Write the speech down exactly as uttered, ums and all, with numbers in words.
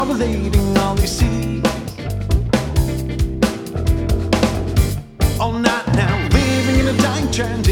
Relating all they see. All night now, living in a dying trend.